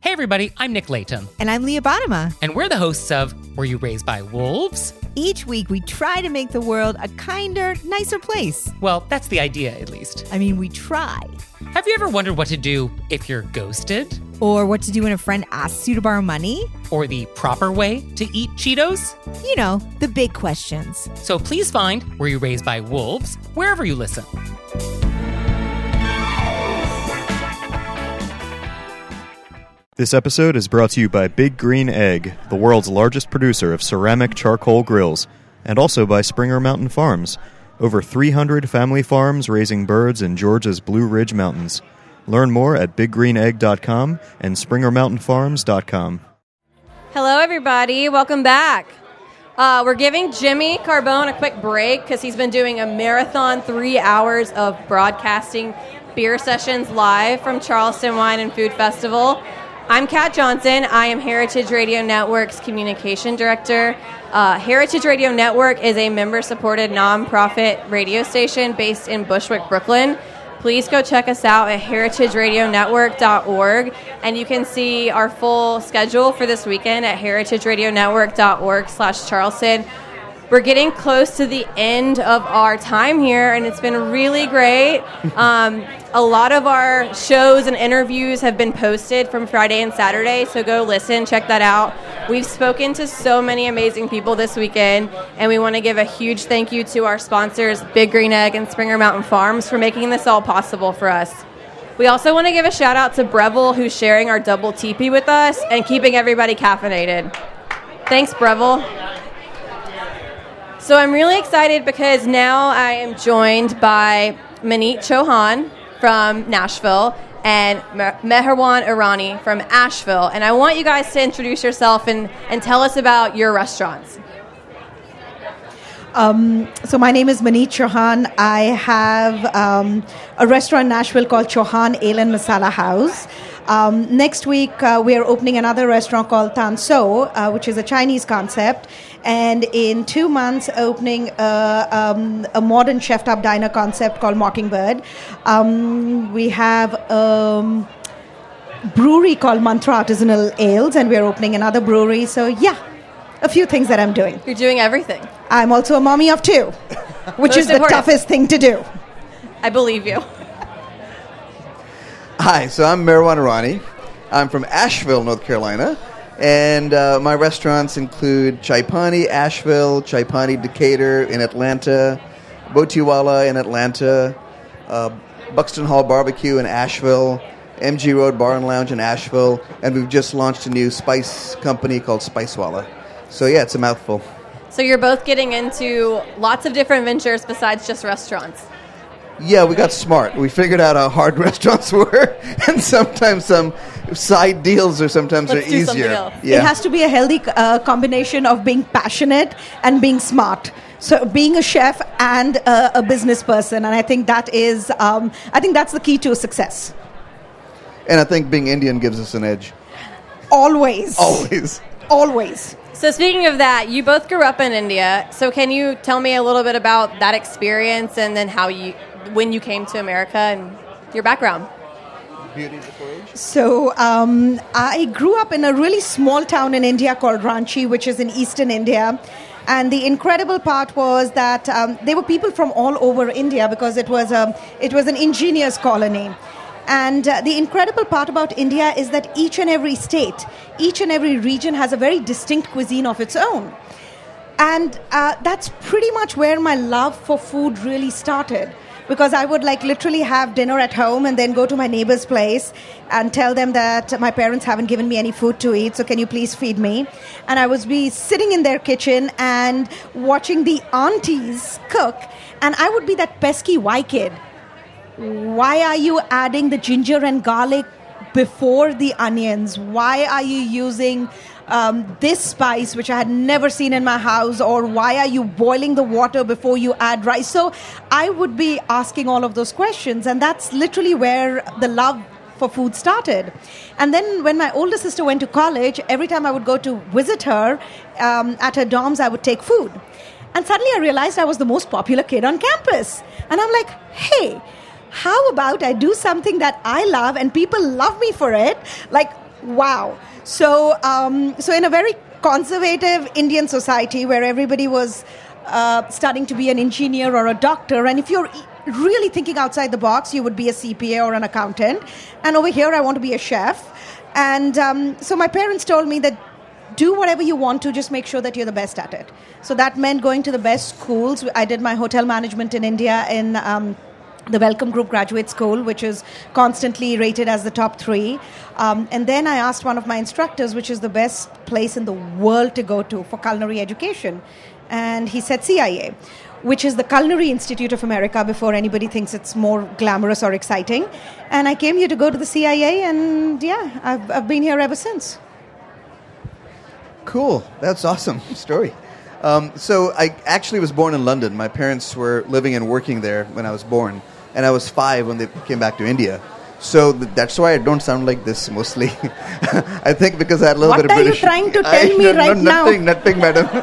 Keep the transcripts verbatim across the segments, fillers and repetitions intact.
Hey everybody, I'm Nick Layton. And I'm Leah Bottima. And we're the hosts of Were You Raised by Wolves? Each week we try to make the world a kinder, nicer place. Well, that's the idea, at least. I mean, we try. Have you ever wondered what to do if you're ghosted? Or what to do when a friend asks you to borrow money? Or the proper way to eat Cheetos? You know, the big questions. So please find Were You Raised by Wolves wherever you listen. This episode is brought to you by Big Green Egg, the world's largest producer of ceramic charcoal grills, and also by Springer Mountain Farms, over three hundred family farms raising birds in Georgia's Blue Ridge Mountains. Learn more at big green egg dot com and springer mountain farms dot com. Hello, everybody. Welcome back. Uh, we're giving Jimmy Carbone a quick break because he's been doing a marathon three hours of broadcasting beer sessions live from Charleston Wine and Food Festival. I'm Kat Johnson. I am Heritage Radio Network's Communication Director. Uh, Heritage Radio Network is a member-supported nonprofit radio station based in Bushwick, Brooklyn. Please go check us out at heritage radio network dot org, and you can see our full schedule for this weekend at heritage radio network dot org slash Charleston. We're getting close to the end of our time here, and it's been really great. Um, a lot of our shows and interviews have been posted from Friday and Saturday, so go listen, check that out. We've spoken to so many amazing people this weekend, and we want to give a huge thank you to our sponsors, Big Green Egg and Springer Mountain Farms, for making this all possible for us. We also want to give a shout out to Breville, who's sharing our double teepee with us and keeping everybody caffeinated. Thanks, Breville. So I'm really excited because now I am joined by Maneet Chauhan from Nashville and Meherwan Irani from Asheville. And I want you guys to introduce yourself and, and tell us about your restaurants. Um, so my name is Maneet Chauhan. I have um, a restaurant in Nashville called Chauhan Ale and Masala House. Um, next week, uh, we are opening another restaurant called Tan So, uh, which is a Chinese concept. And in two months, opening a, um, a modern chefed-up diner concept called Mockingbird. Um, we have a um, brewery called Mantra Artisanal Ales, and we're opening another brewery. So, yeah, a few things that I'm doing. You're doing everything. I'm also a mommy of two, which Most is the important. toughest thing to do. I believe you. Hi, so I'm Meherwan Irani. I'm from Asheville, North Carolina, and uh, my restaurants include Chai Pani, Asheville, Chai Pani Decatur in Atlanta, Botiwala in Atlanta, uh, Buxton Hall Barbecue in Asheville, M G Road Bar and Lounge in Asheville, and we've just launched a new spice company called Spicewalla. So yeah, it's a mouthful. So you're both getting into lots of different ventures besides just restaurants. Yeah, we got smart. We figured out how hard restaurants were, and sometimes some side deals or sometimes Let's are do something easier. else. Yeah. It has to be a healthy uh, combination of being passionate and being smart. So being a chef and a, a business person, and I think that is, um, I think that's the key to success. And I think being Indian gives us an edge. Always. Always. Always. So speaking of that, you both grew up in India. So can you tell me a little bit about that experience and then how you, when you came to America and your background? Beauty before age. So um, I grew up in a really small town in India called Ranchi, which is in eastern India. And the incredible part was that um, there were people from all over India because it was a, it was an engineers colony. And uh, the incredible part about India is that each and every state, each and every region has a very distinct cuisine of its own. And uh, that's pretty much where my love for food really started. Because I would like literally have dinner at home and then go to my neighbor's place and tell them that my parents haven't given me any food to eat, so can you please feed me? And I would be sitting in their kitchen and watching the aunties cook, and I would be that pesky white kid. Why are you adding the ginger and garlic before the onions? Why are you using um, this spice, which I had never seen in my house? Or why are you boiling the water before you add rice? So I would be asking all of those questions. And that's literally where the love for food started. And then when my older sister went to college, every time I would go to visit her um, at her dorms, I would take food. And suddenly I realized I was the most popular kid on campus. And I'm like, hey, how about I do something that I love and people love me for it? Like, Wow. So, um, so in a very conservative Indian society where everybody was uh, studying to be an engineer or a doctor, and if you're really thinking outside the box, you would be a C P A or an accountant. And over here, I want to be a chef. And um, so my parents told me that do whatever you want to, just make sure that you're the best at it. So that meant going to the best schools. I did my hotel management in India in um, the Wellcome Group Graduate School, which is constantly rated as the top three. Um, and then I asked one of my instructors, which is the best place in the world to go to for culinary education. And he said C I A, which is the Culinary Institute of America, before anybody thinks it's more glamorous or exciting. And I came here to go to the C I A, and yeah, I've, I've been here ever since. Cool. That's awesome story. Um, so I actually was born in London. My parents were living and working there when I was born, and I was five when they came back to India. So th- that's why I don't sound like this mostly. I think because I had a little what bit of British... What are you trying to tell I, me no, right no, now? Nothing, nothing,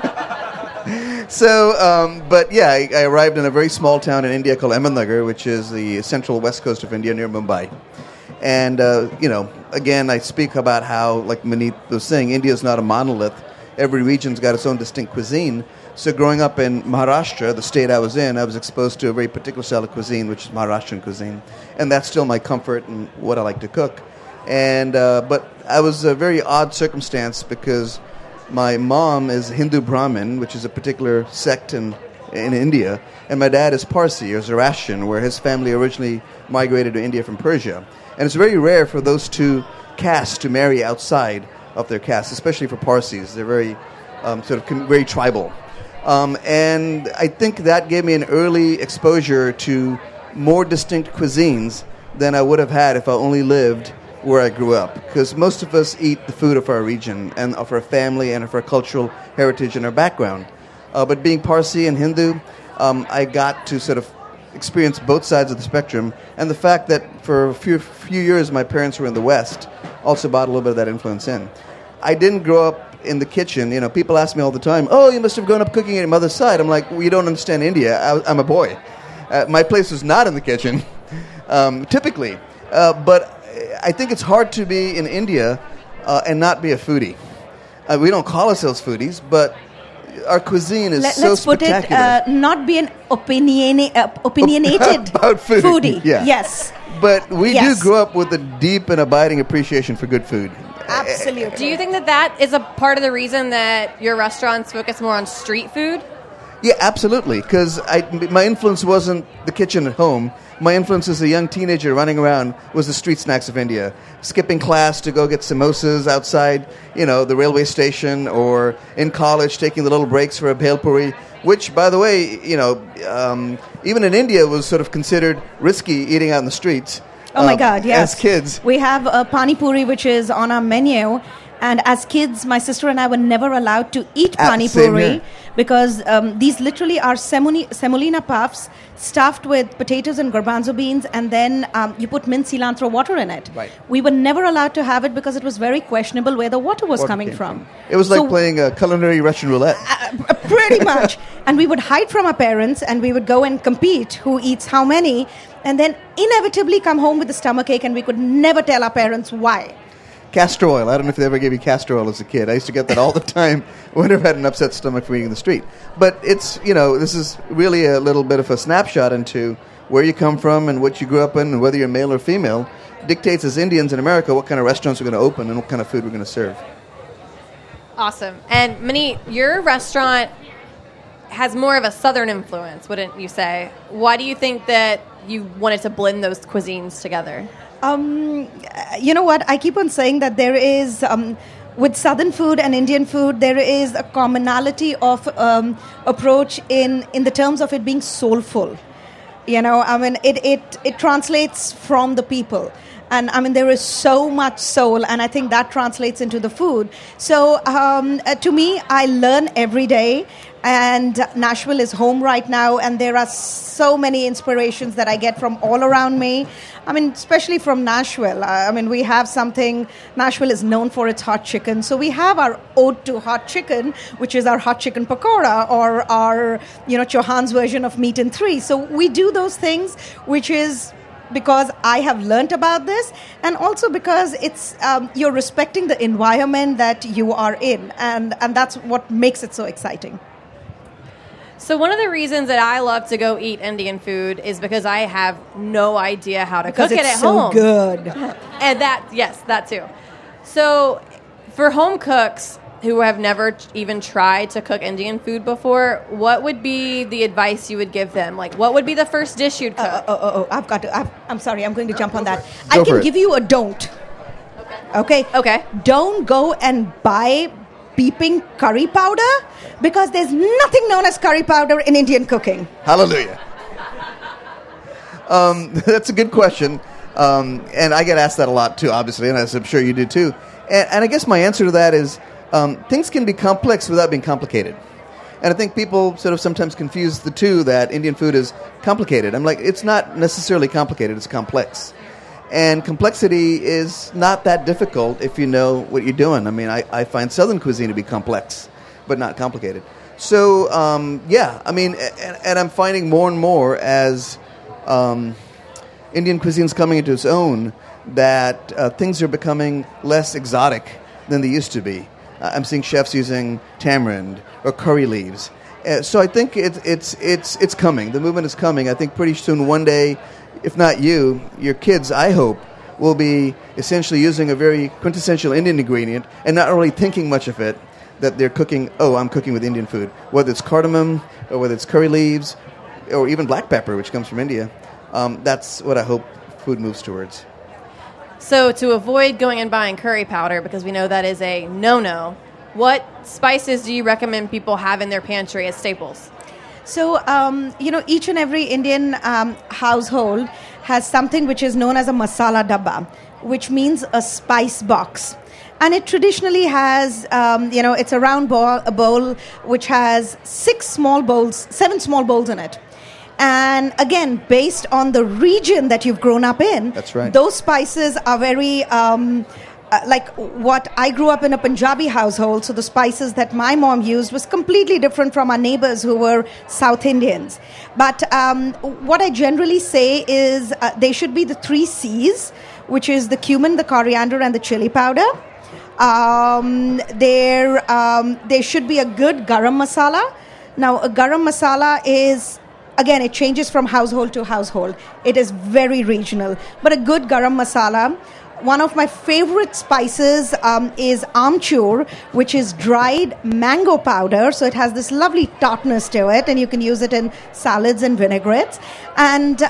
madam. So, um, but yeah, I, I arrived in a very small town in India called Ahmednagar, which is the central west coast of India near Mumbai. And, uh, you know, again, I speak about how, like Maneet was saying, India is not a monolith. Every region's got its own distinct cuisine. So growing up in Maharashtra, the state I was in, I was exposed to a very particular style of cuisine, which is Maharashtrian cuisine. And that's still my comfort and what I like to cook. And uh, but I was a very odd circumstance because my mom is Hindu Brahmin, which is a particular sect in, in India, and my dad is Parsi, or Zoroastrian, where his family originally migrated to India from Persia. And it's very rare for those two castes to marry outside of their caste, especially for Parsis. They're very um, sort of com- very tribal. Um, and I think that gave me an early exposure to more distinct cuisines than I would have had if I only lived where I grew up. Because most of us eat the food of our region and of our family and of our cultural heritage and our background. Uh, but being Parsi and Hindu, um, I got to sort of experience both sides of the spectrum. And the fact that for a few, few years my parents were in the West also brought a little bit of that influence in. I didn't grow up in the kitchen. You know, people ask me all the time, oh, you must have grown up cooking at your mother's side. I'm like, well, you don't understand India. I, I'm a boy. Uh, my place was not in the kitchen, um, typically. Uh, but I think it's hard to be in India uh, and not be a foodie. Uh, we don't call ourselves foodies, but our cuisine is Let, so let's spectacular. Let's put it, uh, not be an opinioni- uh, opinionated about food. foodie. Yeah. Yes. But we Yes. do grow up with a deep and abiding appreciation for good food. Absolutely. Do you think that that is a part of the reason that your restaurants focus more on street food? Yeah, absolutely. Because my influence wasn't the kitchen at home. My influence as a young teenager running around was the street snacks of India. Skipping class to go get samosas outside, you know, the railway station, or in college taking the little breaks for a bhel puri, which, by the way, you know, um, even in India was sort of considered risky eating out in the streets. Oh my um, God, yes. As kids. We have a pani puri, which is on our menu. And as kids, my sister and I were never allowed to eat Ah, pani same puri here. because um, these literally are semoli- semolina puffs stuffed with potatoes and garbanzo beans, and then um, you put mint cilantro water in it. Right. We were never allowed to have it because it was very questionable where the water was Water coming came from. It was like So- playing a culinary Russian roulette. Uh, pretty much. And we would hide from our parents, and we would go and compete who eats how many, and then inevitably come home with a stomachache, and we could never tell our parents why. Castor oil. I don't know if they ever gave you castor oil as a kid. I used to get that all the time whenever I had an upset stomach from eating in the street. But it's, you know, this is really a little bit of a snapshot into where you come from and what you grew up in, and whether you're male or female dictates as Indians in America what kind of restaurants we're going to open and what kind of food we're going to serve. Awesome. And Maneet, your restaurant has more of a southern influence, wouldn't you say? Why do you think that you wanted to blend those cuisines together? Um, you know what? I keep on saying that there is, um, with Southern food and Indian food, there is a commonality of um, approach in, in the terms of it being soulful. You know, I mean, it, it, it translates from the people. And I mean, there is so much soul, and I think that translates into the food. So um, uh, to me, I learn every day, and Nashville is home right now, and there are so many inspirations that I get from all around me. I mean, especially from Nashville. Uh, I mean, we have something, Nashville is known for its hot chicken. So we have our ode to hot chicken, which is our hot chicken pakora, or our, you know, Chauhan's version of meat in three. So we do those things, which is because I have learnt about this, and also because it's um, you're respecting the environment that you are in, and, and that's what makes it so exciting. So one of the reasons that I love to go eat Indian food is because I have no idea how to because cook it it's at so home. good. And that, yes, that too. So for home cooks who have never t- even tried to cook Indian food before, what would be the advice you would give them? Like, what would be the first dish you'd cook? Uh, oh, oh, oh, I've got to. I've, I'm sorry. I'm going to jump on that. Go I for can it. give you a don't. Okay. Okay. Don't go and buy beeping curry powder because there's nothing known as curry powder in Indian cooking. Hallelujah. Um, that's a good question. Um, and I get asked that a lot too, obviously, and as I'm sure you do too. And, and I guess my answer to that is um, things can be complex without being complicated. And I think people sort of sometimes confuse the two, that Indian food is complicated. I'm like, it's not necessarily complicated, it's complex. And complexity is not that difficult if you know what you're doing. I mean, I, I find Southern cuisine to be complex, but not complicated. So, um, yeah, I mean, and, and I'm finding more and more as um, Indian cuisine's coming into its own that uh, things are becoming less exotic than they used to be. Uh, I'm seeing chefs using tamarind or curry leaves. Uh, so I think it's it's it's it's coming. The movement is coming. I think pretty soon, one day, if not you, your kids, I hope, will be essentially using a very quintessential Indian ingredient and not really thinking much of it, that they're cooking, oh, I'm cooking with Indian food. Whether it's cardamom or whether it's curry leaves or even black pepper, which comes from India. Um, that's what I hope food moves towards. So to avoid going and buying curry powder, because we know that is a no-no, what spices do you recommend people have in their pantry as staples? So, um, you know, each and every Indian um, household has something which is known as a masala dabba, which means a spice box. And it traditionally has, um, you know, it's a round bowl, a bowl which has six small bowls, seven small bowls in it. And again, based on the region that you've grown up in, that's right. Those spices are very... Um, Uh, like what I grew up in a Punjabi household, so the spices that my mom used was completely different from our neighbors who were South Indians. But um, what I generally say is uh, they should be the three C's, which is the cumin, the coriander, and the chili powder. Um, there, um, there should be a good garam masala. Now, a garam masala is... Again, it changes from household to household. It is very regional. But a good garam masala... One of my favorite spices um, is amchur, which is dried mango powder. So it has this lovely tartness to it, and you can use it in salads and vinaigrettes. And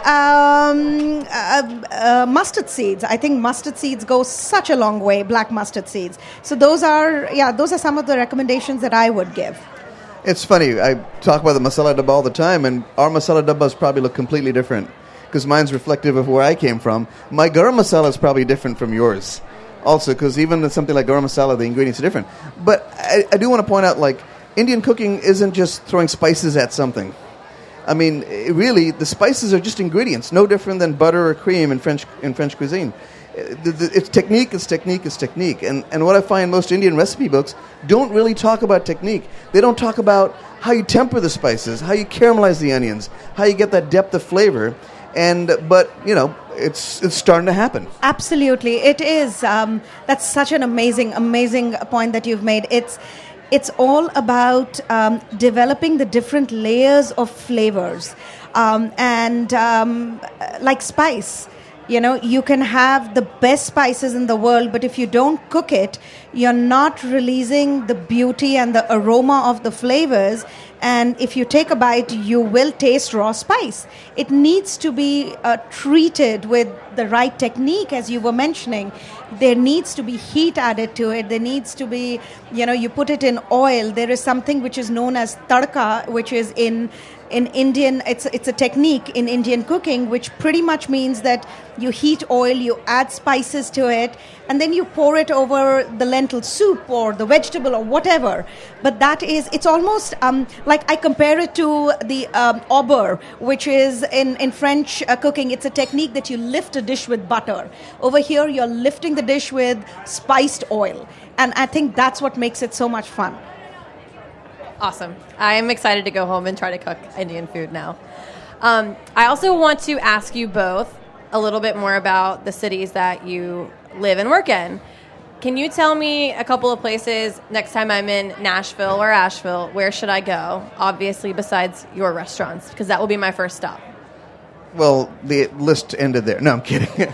um, uh, uh, mustard seeds. I think mustard seeds go such a long way, black mustard seeds. So those are, yeah, those are some of the recommendations that I would give. It's funny, I talk about the masala dabba all the time, and our masala dabbas probably look completely different, because mine's reflective of where I came from. My garam masala is probably different from yours also, because even with something like garam masala, the ingredients are different. But I, I do want to point out, like, Indian cooking isn't just throwing spices at something. I mean, it really, the spices are just ingredients, no different than butter or cream in French in French cuisine. The, the, it's technique, it's technique, it's technique. And, and what I find most Indian recipe books don't really talk about technique. They don't talk about how you temper the spices, how you caramelize the onions, how you get that depth of flavor. And but you know it's it's starting to happen. Absolutely, it is. Um, that's such an amazing, amazing point that you've made. It's it's all about um, developing the different layers of flavors, um, and um, like spice. You know, you can have the best spices in the world, but if you don't cook it, you're not releasing the beauty and the aroma of the flavors. And if you take a bite, you will taste raw spice. It needs to be uh, treated with the right technique, as you were mentioning. There needs to be heat added to it. There needs to be, you know, you put it in oil. There is something which is known as tadka, which is in in Indian, it's it's a technique in Indian cooking, which pretty much means that you heat oil, you add spices to it, and then you pour it over the lentil soup or the vegetable or whatever. But that is, it's almost um, like I compare it to the um, aubure, which is in, in French uh, cooking. It's a technique that you lift a dish with butter. Over here, you're lifting the dish with spiced oil. And I think that's what makes it so much fun. Awesome. I'm excited to go home and try to cook Indian food now. Um, I also want to ask you both, a little bit more about the cities that you live and work in. Can you tell me a couple of places next time I'm in Nashville or Asheville, where should I go? Obviously, besides your restaurants, because that will be my first stop. Well, the list ended there. No, I'm kidding.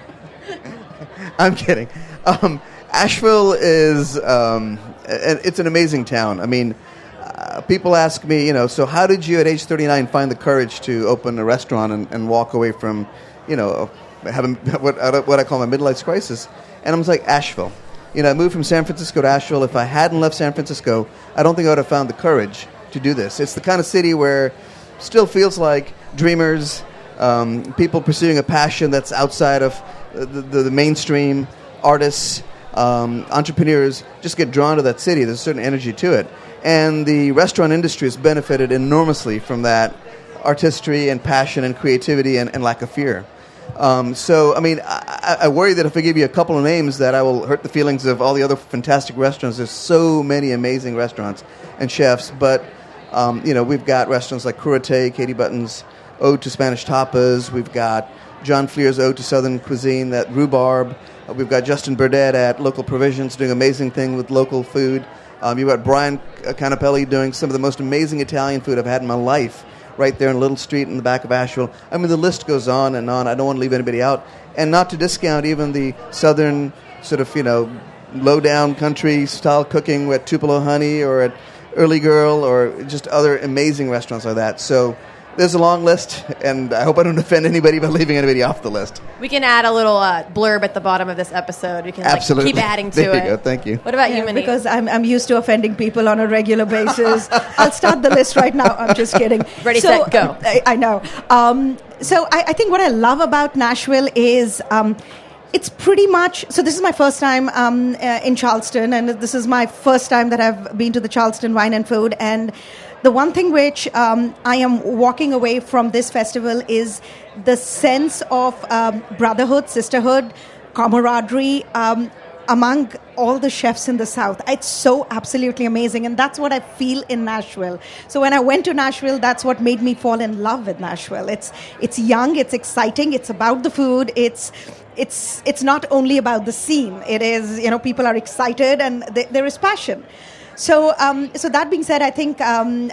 I'm kidding. Um, Asheville is, um, it's an amazing town. I mean, uh, people ask me, you know, so how did you at age thirty-nine find the courage to open a restaurant and, and walk away from, you know, having what, what I call my midlife crisis? And I was like, Asheville. You know, I moved from San Francisco to Asheville. If I hadn't left San Francisco, I don't think I would have found the courage to do this. It's the kind of city where still feels like dreamers, um, people pursuing a passion that's outside of the, the, the mainstream, artists, um, entrepreneurs just get drawn to that city. There's a certain energy to it. And the restaurant industry has benefited enormously from that artistry and passion and creativity and, and lack of fear. Um, so, I mean, I, I worry that if I give you a couple of names that I will hurt the feelings of all the other fantastic restaurants. There's so many amazing restaurants and chefs, but, um, you know, we've got restaurants like Curate, Katie Button's Ode to Spanish Tapas. We've got John Fleer's Ode to Southern Cuisine, that Rhubarb. Uh, we've got Justin Burdett at Local Provisions doing amazing thing with local food. Um, you've got Brian Canapelli doing some of the most amazing Italian food I've had in my life, right there in a little street in the back of Asheville. I mean, the list goes on and on. I don't want to leave anybody out. And not to discount even the southern sort of, you know, low-down country-style cooking at Tupelo Honey or at Early Girl or just other amazing restaurants like that. So there's a long list, and I hope I don't offend anybody by leaving anybody off the list. We can add a little uh, blurb at the bottom of this episode. We can like, Absolutely. keep adding to there it. You go. Thank you. What about Yeah, you, Monique? because I'm I'm used to offending people on a regular basis. I'll start the list right now. I'm just kidding. Ready, so, set, go. I, I know. Um, so I, I think what I love about Nashville is um, it's pretty much. So this is my first time um, uh, in Charleston, and this is my first time that I've been to the Charleston Wine and Food. And the one thing which um, I am walking away from this festival is the sense of um, brotherhood, sisterhood, camaraderie um, among all the chefs in the South. It's so absolutely amazing, and that's what I feel in Nashville. So when I went to Nashville, that's what made me fall in love with Nashville. It's it's young, it's exciting, it's about the food, it's it's it's not only about the scene. It is, you know, people are excited and th- there is passion. So, um, so that being said, I think um,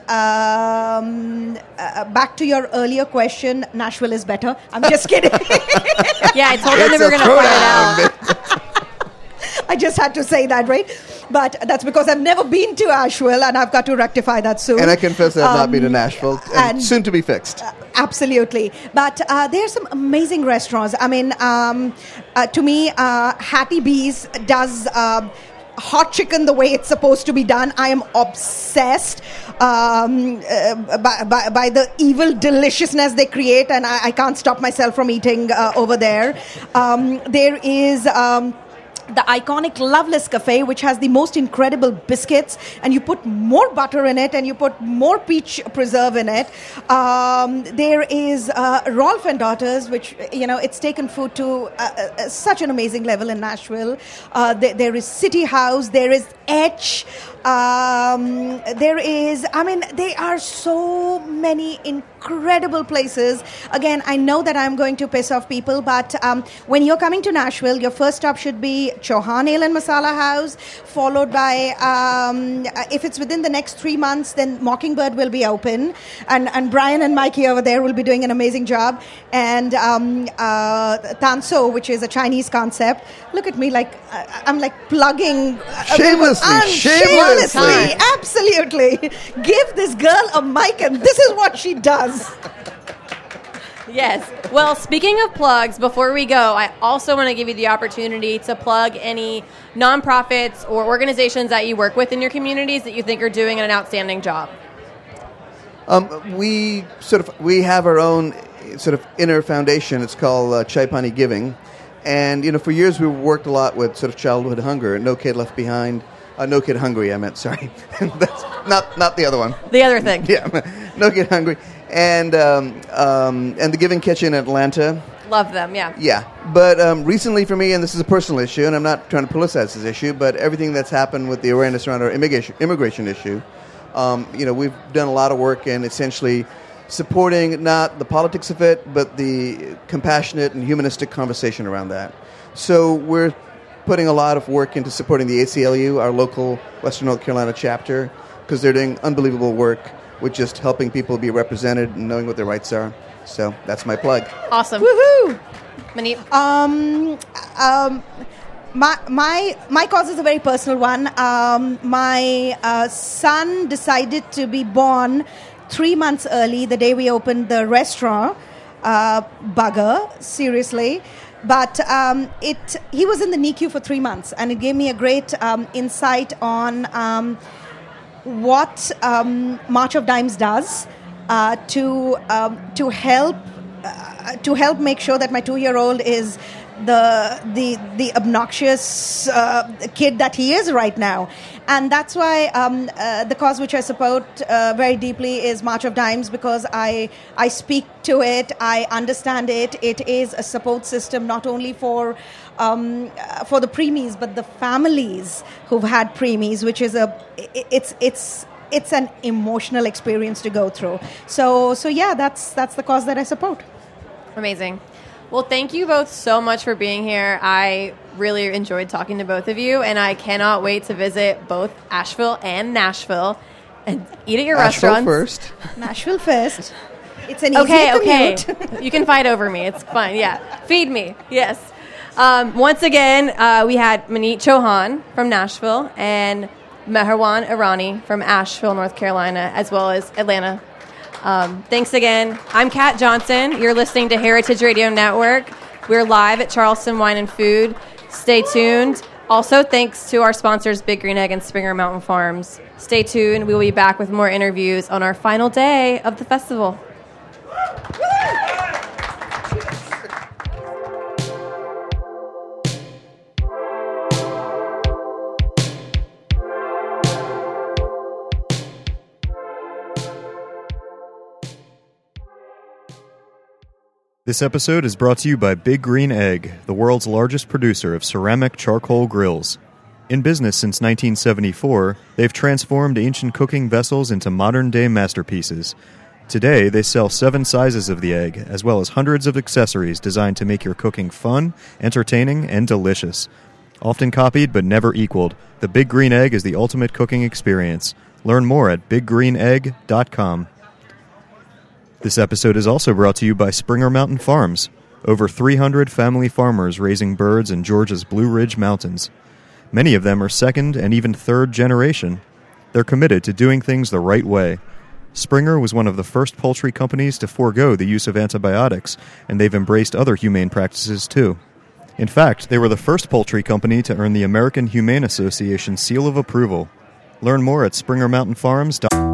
um, uh, back to your earlier question, Nashville is better. I'm just kidding. Yeah, I told them they It's were a going to find it out. throwdown. I just had to say that, right? But that's because I've never been to Asheville, and I've got to rectify that soon. And I confess I have not Um, been to Nashville, and, and- soon to be fixed. Absolutely. But uh, there are some amazing restaurants. I mean, um, uh, to me, uh, Hattie B's does uh, hot chicken the way it's supposed to be done. I am obsessed um, uh, by, by, by the evil deliciousness they create, and I, I can't stop myself from eating uh, over there. Um, there is... Um, the iconic Loveless Cafe, which has the most incredible biscuits, and you put more butter in it, and you put more peach preserve in it. Um, there is uh, Rolf and Daughters, which, you know, it's taken food to uh, uh, such an amazing level in Nashville. Uh, there, there is City House. There is Etch. Um, there is, I mean, there are so many incredible places. Again, I know that I'm going to piss off people, but um, when you're coming to Nashville, your first stop should be Chauhan Ale and Masala House, followed by, um, if it's within the next three months, then Mockingbird will be open, and, and Brian and Mikey over there will be doing an amazing job, and um, uh, Tanso, which is a Chinese concept. Look at me, like, uh, I'm like plugging. Shamelessly, I'm shamelessly. Shamelessly, absolutely. Give this girl a mic, and this is what she does. Yes. Well, speaking of plugs, before we go, I also want to give you the opportunity to plug any nonprofits or organizations that you work with in your communities that you think are doing an outstanding job. Um, we sort of we have our own sort of inner foundation. It's called uh, Chai Pani Giving, and you know, for years we worked a lot with sort of childhood hunger. No Kid Left Behind. Uh, no Kid Hungry, I meant, sorry. That's not not the other one. The other thing. Yeah, No Kid Hungry. And um, um, and the Giving Kitchen in Atlanta. Love them, yeah. Yeah. But um, recently for me, and this is a personal issue, and I'm not trying to politicize this issue, but everything that's happened with the awareness around our immigration, immigration issue, um, you know, we've done a lot of work in essentially supporting not the politics of it, but the compassionate and humanistic conversation around that. So we're putting a lot of work into supporting the A C L U, our local Western North Carolina chapter, because they're doing unbelievable work with just helping people be represented and knowing what their rights are. So that's my plug. Awesome. Woohoo! Manip. Um, um, my my my cause is a very personal one. Um, my uh, son decided to be born three months early, the day we opened the restaurant. Uh, bugger, seriously. But um, it he was in the N I C U for three months, and it gave me a great um, insight on um, what um, March of Dimes does uh, to um, to help uh, to help make sure that my two-year-old is the the the obnoxious uh, kid that he is right now. And that's why um, uh, the cause which I support uh, very deeply is March of Dimes, because I I speak to it, I understand it. It is a support system not only for um, uh, for the preemies, but the families who've had preemies, which is a it's it's it's an emotional experience to go through. So so yeah, that's that's the cause that I support. Amazing. Well, thank you both so much for being here. I really enjoyed talking to both of you, and I cannot wait to visit both Asheville and Nashville and eat at your Asheville restaurants. first. Nashville first. It's an easy Okay, okay. commute. You can fight over me. It's fine. Yeah. Feed me. Yes. Um, once again, uh, we had Maneet Chauhan from Nashville and Meherwan Irani from Asheville, North Carolina, as well as Atlanta. Um, thanks again. I'm Kat Johnson. You're listening to Heritage Radio Network. We're live at Charleston Wine and Food. Stay tuned. Also, thanks to our sponsors, Big Green Egg and Springer Mountain Farms. Stay tuned. We will be back with more interviews on our final day of the festival. This episode is brought to you by Big Green Egg, the world's largest producer of ceramic charcoal grills. In business since nineteen seventy-four, they've transformed ancient cooking vessels into modern-day masterpieces. Today, they sell seven sizes of the egg, as well as hundreds of accessories designed to make your cooking fun, entertaining, and delicious. Often copied but never equaled, the Big Green Egg is the ultimate cooking experience. Learn more at big green egg dot com. This episode is also brought to you by Springer Mountain Farms, over three hundred family farmers raising birds in Georgia's Blue Ridge Mountains. Many of them are second and even third generation. They're committed to doing things the right way. Springer was one of the first poultry companies to forego the use of antibiotics, and they've embraced other humane practices too. In fact, they were the first poultry company to earn the American Humane Association seal of approval. Learn more at springer mountain farms dot com.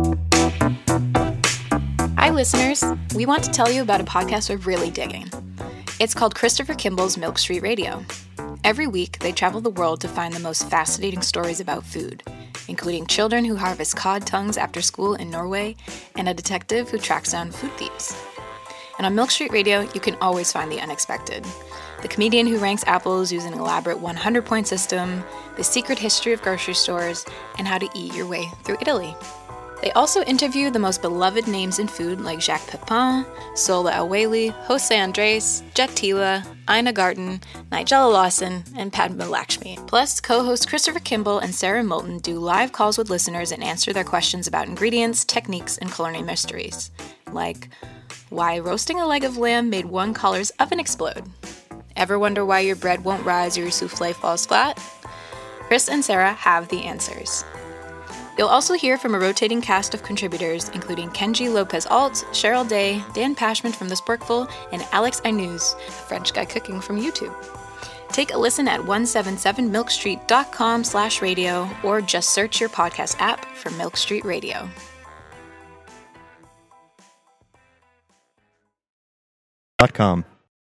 Hi, listeners. We want to tell you about a podcast we're really digging. It's called Christopher Kimball's Milk Street Radio. Every week, they travel the world to find the most fascinating stories about food, including children who harvest cod tongues after school in Norway and a detective who tracks down food thieves. And on Milk Street Radio, you can always find the unexpected. The comedian who ranks apples using an elaborate one hundred point system, the secret history of grocery stores, and how to eat your way through Italy. They also interview the most beloved names in food like Jacques Pepin, Sola El-Waylly, Jose Andres, Jet Tila, Ina Garten, Nigella Lawson, and Padma Lakshmi. Plus, co-hosts Christopher Kimball and Sarah Moulton do live calls with listeners and answer their questions about ingredients, techniques, and culinary mysteries. Like, why roasting a leg of lamb made one collar's oven explode? Ever wonder why your bread won't rise or your souffle falls flat? Chris and Sarah have the answers. You'll also hear from a rotating cast of contributors, including Kenji Lopez-Alt, Cheryl Day, Dan Pashman from The Sporkful, and Alex Ainuz, a French guy cooking from YouTube. Take a listen at one seventy-seven milk street dot com slash radio, or just search your podcast app for Milk Street Radio. Dot com.